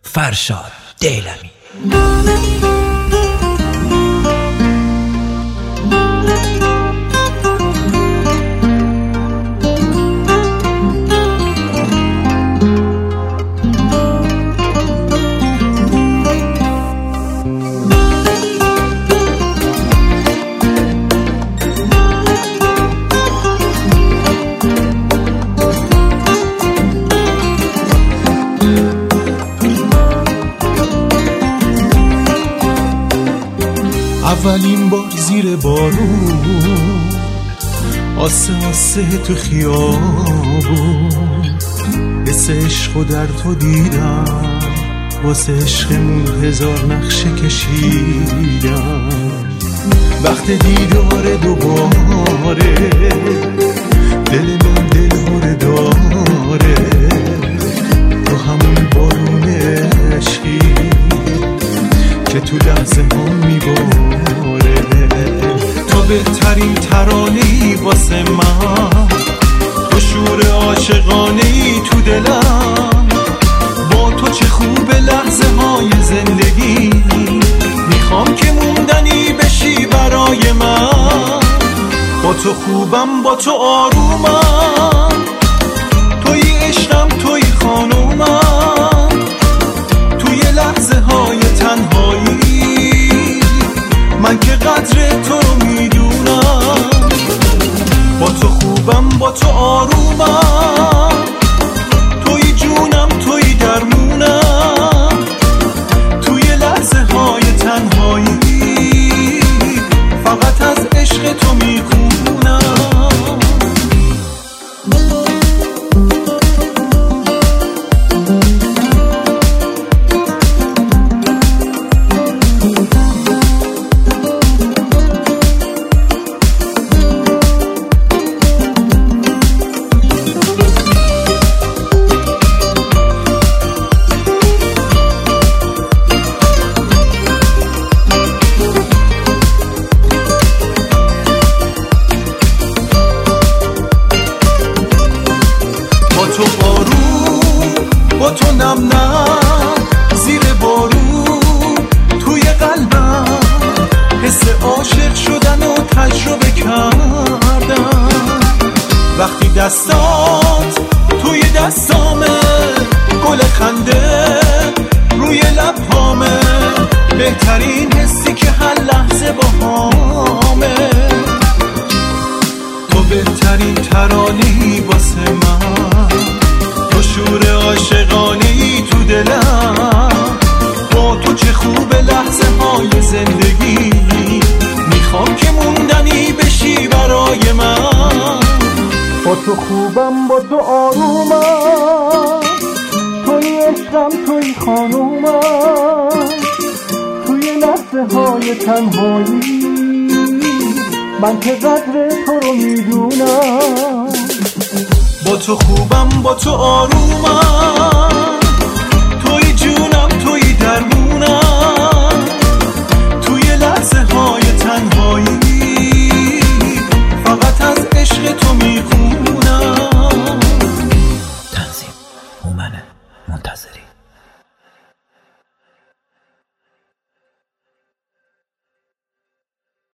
فرشاد دیلمی. اولین بار زیر بارون آسه آسه تو خیابون حس عشقو در تو دیدم، واسه عشقمون هزار نقشه کشیدم. وقت دیدار دوباره دل من دلهاره داره، تو همون بارون عشقی که تو لحظه هم میباره. تو بهترین ترانه‌ای واسه من، تو شور عاشقانه‌ای تو دلم. با تو چه خوب لحظه های زندگی، میخوام که موندنی بشی برای من. با تو خوبم، با تو آرومم، توی عشقم، توی خانومم. توی لحظه های تنهایی من که قدر تو رو میدونم. با تو خوبم، با تو آرومم، توی جونم، توی درمونم. توی لحظه های تنهایی فقط از عشق تو میخونم. با تو نم نم زیر بارون، توی قلبم حس عاشق شدن و تجربه کردم. وقتی دستات توی دستامه، گل خنده روی لبهامه، بهترین حسی که هر لحظه باهامه. تو بهترین ترانه‌ای واسه من، تو شور عاشقانه‌ای تو دلم. با تو چه خوب لحظه های زندگی، میخوام که موندنی بشی برای من. با تو خوبم، با تو آرومم، توی عشقم، توی خانومم. توی لحظه های تنهایی من که قدر تو رو میدونم. با تو خوبم، با تو آرومم،